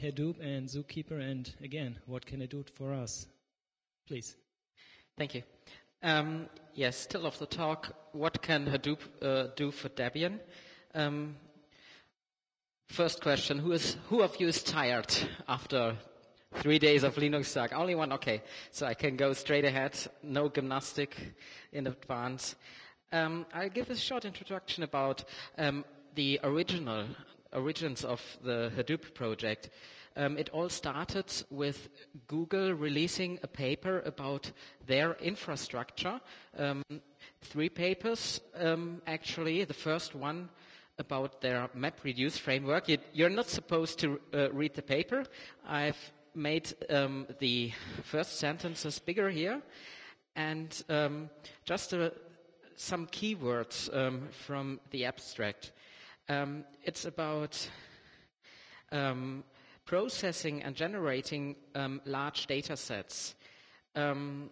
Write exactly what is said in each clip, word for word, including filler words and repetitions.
Hadoop and Zookeeper, and again, what can it do for us? Please. Thank you. Um, yes, still of the talk, what can Hadoop uh, do for Debian? Um, first question, who is who of you is tired after three days of Linux Talk? Only one? Okay, so I can go straight ahead, no gymnastic in advance. Um, I'll give a short introduction about um, the original origins of the Hadoop project. Um, it all started with Google releasing a paper about their infrastructure. Um, three papers, um, actually. The first one about their MapReduce framework. You, you're not supposed to uh, read the paper. I've made um, the first sentences bigger here. And um, just uh, some keywords um, from the abstract. Um, it's about um, processing and generating um, large data sets. Um,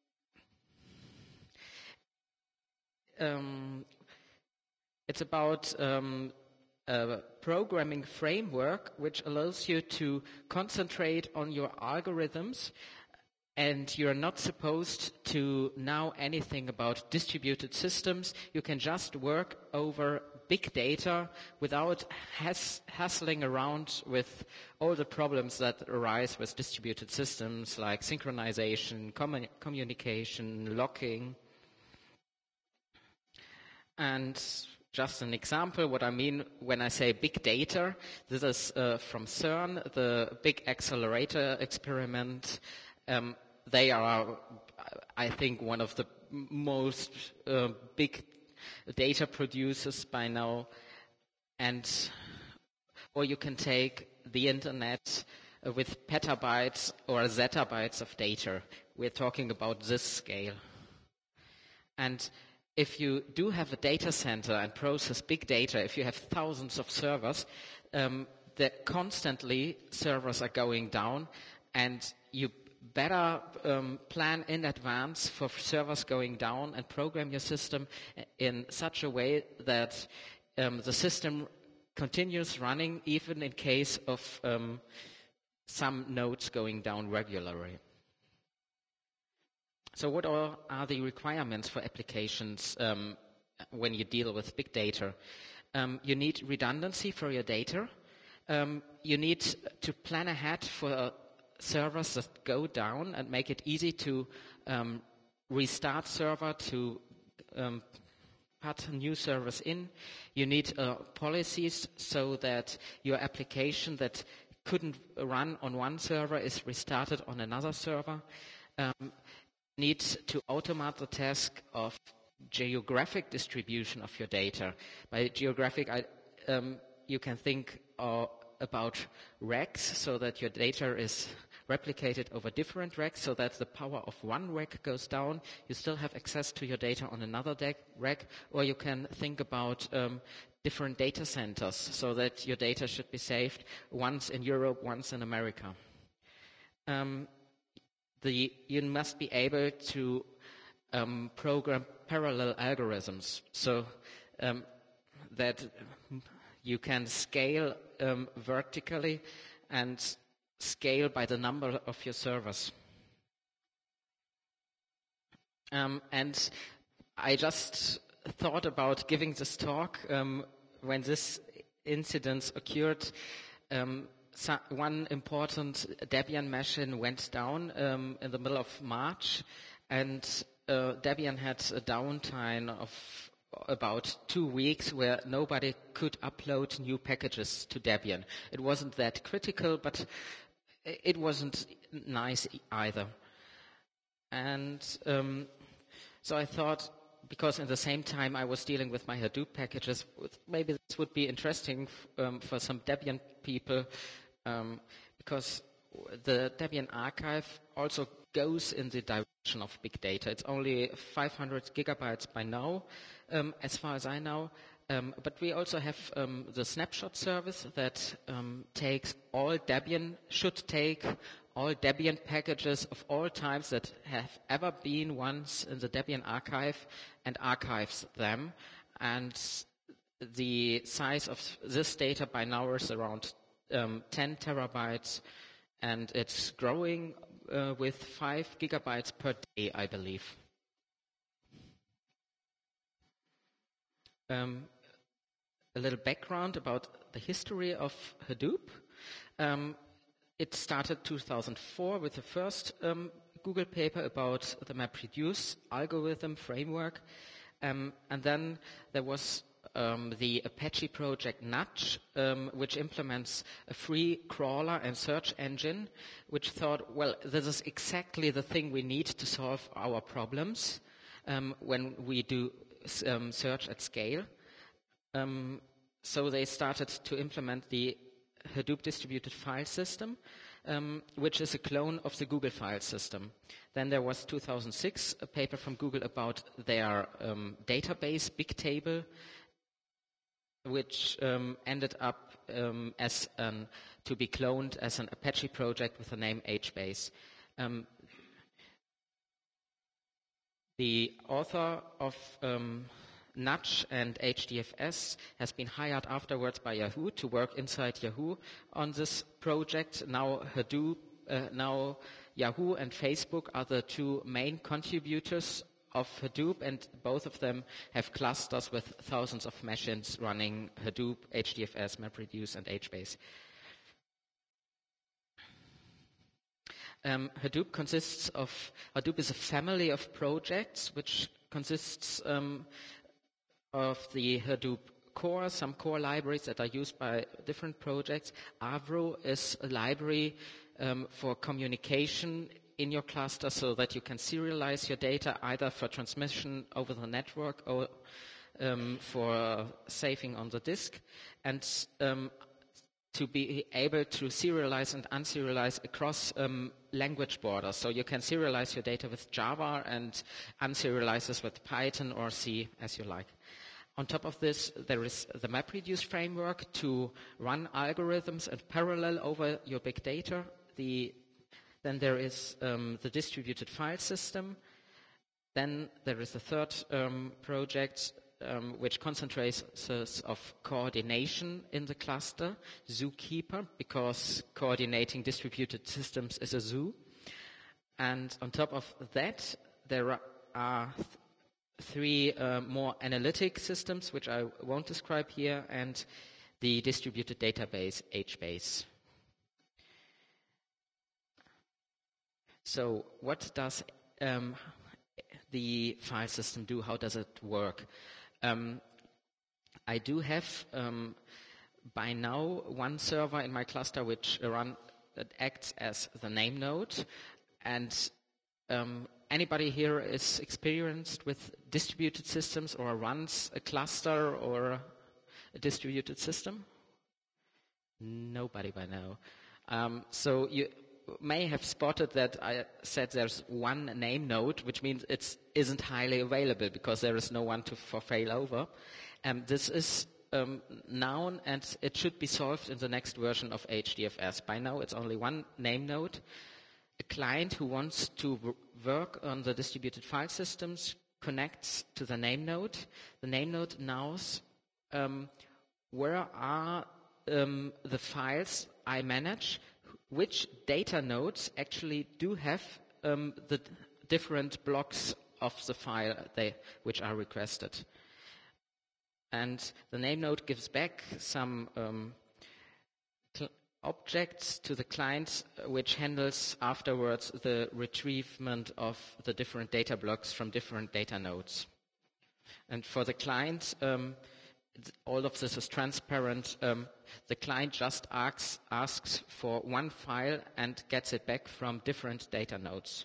um, it's about um, a programming framework which allows you to concentrate on your algorithms, and you're not supposed to know anything about distributed systems. You can just work over big data without hass- hassling around with all the problems that arise with distributed systems like synchronization, commun- communication, locking. And just an example, what I mean when I say big data, this is uh, from CERN, the big accelerator experiment. Um, they are, I think, one of the most uh, big data producers by now. And, or you can take the internet uh, with petabytes or zettabytes of data. We're talking about this scale. And if you do have a data center and process big data, if you have thousands of servers, um, that constantly servers are going down, and you better um, plan in advance for servers going down and program your system in such a way that um, the system continues running even in case of um, some nodes going down regularly. So what are, are the requirements for applications um, when you deal with big data? Um, you need redundancy for your data. Um, you need to plan ahead for servers that go down and make it easy to um, restart server, to um, put new servers in. You need uh, policies so that your application that couldn't run on one server is restarted on another server. Um, need to automate the task of geographic distribution of your data. By geographic, I, um, you can think uh, about racks, so that your data is replicated over different racks, so that the power of one rack goes down. You still have access to your data on another deck, rack, or you can think about um, different data centers, so that your data should be saved once in Europe, once in America. Um, The, you must be able to um, program parallel algorithms, so um, that you can scale um, vertically and scale by the number of your servers. Um, and I just thought about giving this talk um, when this incident occurred. Um, So one important Debian machine went down um, in the middle of March, and uh, Debian had a downtime of about two weeks where nobody could upload new packages to Debian. It wasn't that critical, but it wasn't nice either. And um, so I thought, because at the same time I was dealing with my Hadoop packages, maybe this would be interesting um, for some Debian people, Um, because the Debian archive also goes in the direction of big data. It's only five hundred gigabytes by now, um, as far as I know. Um, but we also have um, the snapshot service that um, takes all Debian, should take all Debian packages of all types that have ever been once in the Debian archive and archives them. And the size of this data by now is around um, ten terabytes, and it's growing uh, with five gigabytes per day, I believe. Um, a little background about the history of Hadoop. Um, it started two thousand four with the first um, Google paper about the MapReduce algorithm framework. Um, and then there was um, the Apache project Nudge, um, which implements a free crawler and search engine, which thought, well, this is exactly the thing we need to solve our problems um, when we do um, search at scale. Um, so they started to implement the Hadoop distributed file system, um, which is a clone of the Google file system. Then there was two thousand six, a paper from Google about their um, database, Bigtable, which um, ended up um, as an, to be cloned as an Apache project with the name HBase. Um, the author of um, Nudge and H D F S has been hired afterwards by Yahoo to work inside Yahoo on this project. Now Hadoop, uh, now Yahoo and Facebook are the two main contributors of Hadoop, and both of them have clusters with thousands of machines running Hadoop, H D F S, MapReduce, and HBase. Um, Hadoop consists of, Hadoop is a family of projects which consists um, of the Hadoop core, some core libraries that are used by different projects. Avro is a library um, for communication in your cluster so that you can serialize your data either for transmission over the network or um, for saving on the disk. And um, to be able to serialize and unserialize across um, language borders. So you can serialize your data with Java and unserialize this with Python or C, as you like. On top of this, there is the MapReduce framework to run algorithms in parallel over your big data. The, then there is um, the distributed file system. Then there is a third um, project um, which concentrates of coordination in the cluster, Zookeeper, because coordinating distributed systems is a zoo. And on top of that, there are th- three uh, more analytic systems, which I won't describe here, and the distributed database, HBase. So what does um, the file system do? How does it work? Um, I do have um, by now one server in my cluster which run that acts as the name node, and um, anybody here is experienced with distributed systems or runs a cluster or a distributed system? Nobody by now. Um, so you may have spotted that I said there's one name node, which means it isn't highly available because there is no one to for failover. Um, this is um, known, and it should be solved in the next version of H D F S. By now, it's only one name node. A client who wants to w- work on the distributed file systems connects to the name node. The name node knows um, where are um, the files I manage, which data nodes actually do have um, the d- different blocks of the file they, which are requested. And the name node gives back some um, cl- objects to the client, which handles afterwards the retrievement of the different data blocks from different data nodes. And for the client, um, all of this is transparent. Um, the client just asks, asks for one file and gets it back from different data nodes.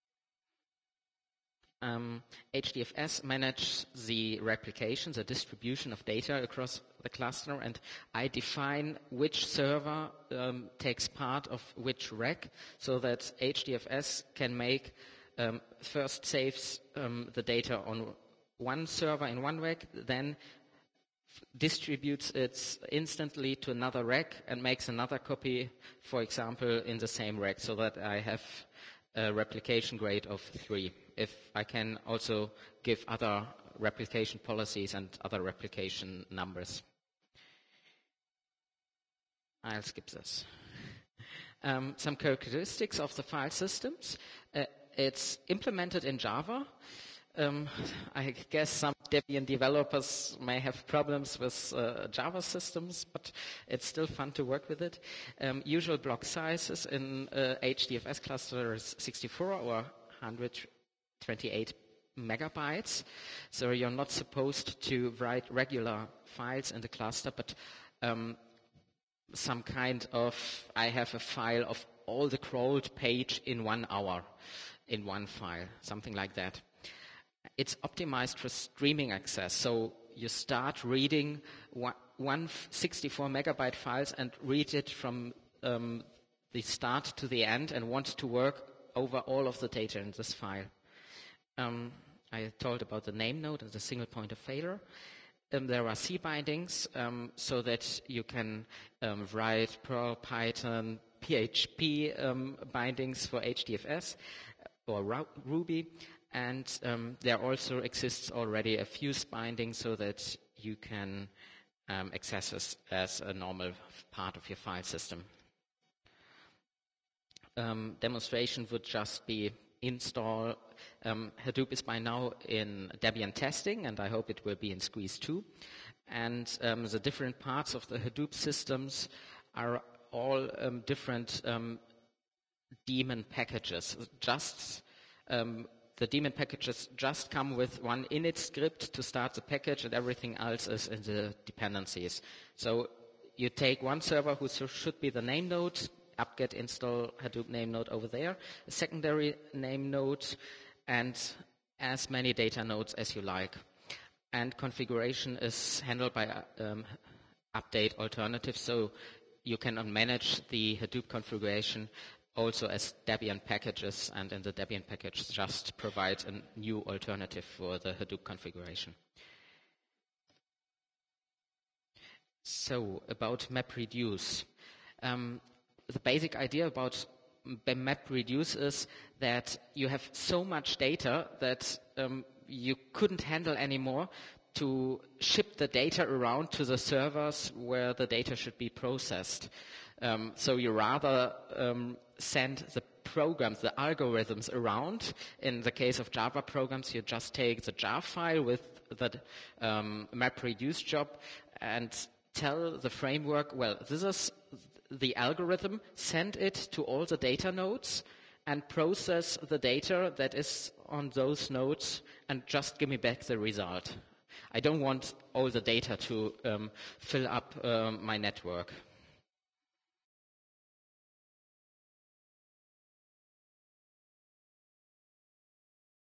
Um, H D F S manages the replication, the distribution of data across the cluster, and I define which server um, takes part of which rack, so that H D F S can make um, first saves um, the data on one server in one rack, then distributes it instantly to another rack and makes another copy, for example, in the same rack, so that I have a replication grade of three. If I can also give other replication policies and other replication numbers. I'll skip this. Um, some characteristics of the file systems. Uh, it's implemented in Java. Um, I guess some Debian developers may have problems with uh, Java systems, but it's still fun to work with it. Um, usual block sizes in uh, H D F S cluster is sixty-four or one hundred twenty-eight megabytes. So you're not supposed to write regular files in the cluster, but um, some kind of, I have a file of all the crawled page in one hour, in one file, something like that. It's optimized for streaming access, so you start reading one, one sixty-four megabyte files and read it from um, the start to the end and want to work over all of the data in this file. Um, I told about the name node and the single point of failure. Um, there are C bindings um, so that you can um, write Perl, Python, P H P um, bindings for H D F S or Ruby. And um, there also exists already a fuse binding so that you can um, access this as a normal part of your file system. Um, demonstration would just be install. Um, Hadoop is by now in Debian testing, and I hope it will be in Squeeze too. And um, the different parts of the Hadoop systems are all um, different um, daemon packages. Just um, The daemon packages just come with one init script to start the package, and everything else is in the dependencies. So you take one server who should be the name node, apt-get install Hadoop name node over there, a secondary name node, and as many data nodes as you like. And configuration is handled by um, update alternatives, so you can manage the Hadoop configuration also as Debian packages, and in the Debian package just provide a new alternative for the Hadoop configuration. So, about MapReduce. Um, the basic idea about MapReduce is that you have so much data that um, you couldn't handle anymore to ship the data around to the servers where the data should be processed. Um, so you rather um, send the programs, the algorithms around. In the case of Java programs, you just take the jar file with the um, MapReduce job and tell the framework, well, this is the algorithm, send it to all the data nodes and process the data that is on those nodes and just give me back the result. I don't want all the data to um, fill up um, my network.